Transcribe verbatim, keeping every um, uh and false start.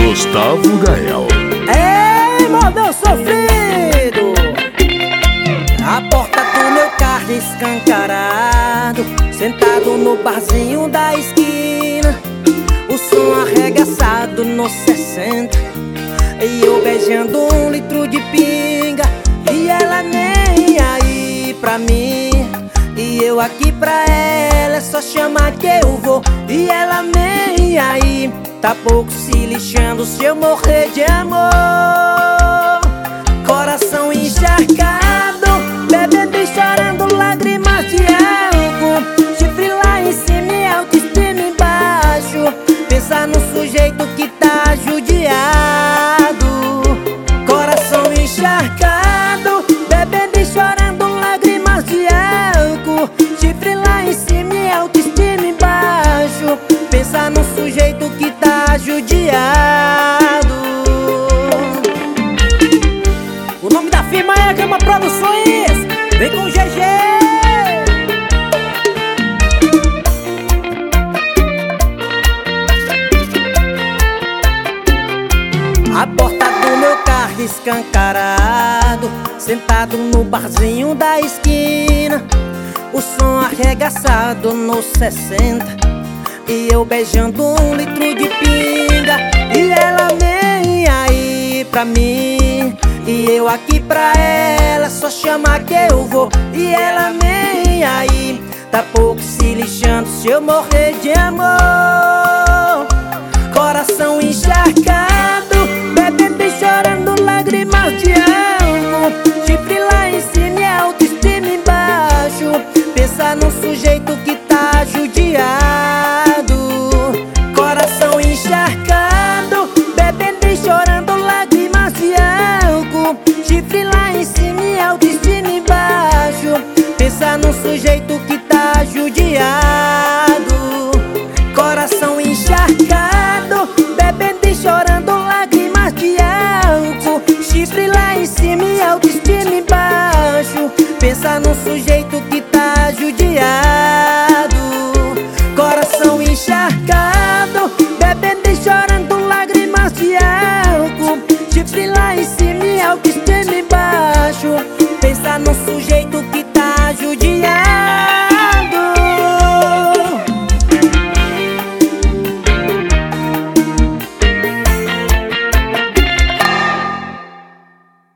Gustavo Gael. Ei, modão sofrido, a porta do meu carro escancarado, sentado no barzinho da esquina, o som arregaçado nos sessenta, e eu beijando um litro de pinga, e ela nem aí pra mim, e eu aqui pra ela, é só chamar que eu vou, e ela nem aí, tá pouco se lixando se eu morrer de amor. Coração encharcado, bebendo e chorando lágrimas de álcool, chifre lá em cima e autoestima embaixo, pensar no sujeito que tá judiado. Coração encharcado, bebendo e chorando lágrimas de álcool, chifre lá em cima e autoestima embaixo, pensar no sujeito que tá judiado. O nome da firma é Gama Produções. Vem com o G G. A porta do meu carro escancarado, sentado no barzinho da esquina, o som arregaçado nos sessenta, e eu beijando um litro de pinga, e ela nem aí pra mim, e eu aqui pra ela, só chamar que eu vou, e ela nem aí, tá pouco se lixando se eu morrer de amor. Coração encharcado, bebendo e chorando lágrimas de álcool, chifre lá em cima e autoestima embaixo, pensar num sujeito que tá judiado. Coração encharcado, bebendo e chorando lágrimas de álcool, chifre lá em cima e autoestima embaixo, pensar num sujeito que tá judiado. Coração encharcado, bebendo e chorando lágrimas de álcool, chifre lá em cima e autoestima embaixo, pensar num sujeito que tá judiado. Coração encharcado, bebendo e chorando lágrimas de álcool, chifre lá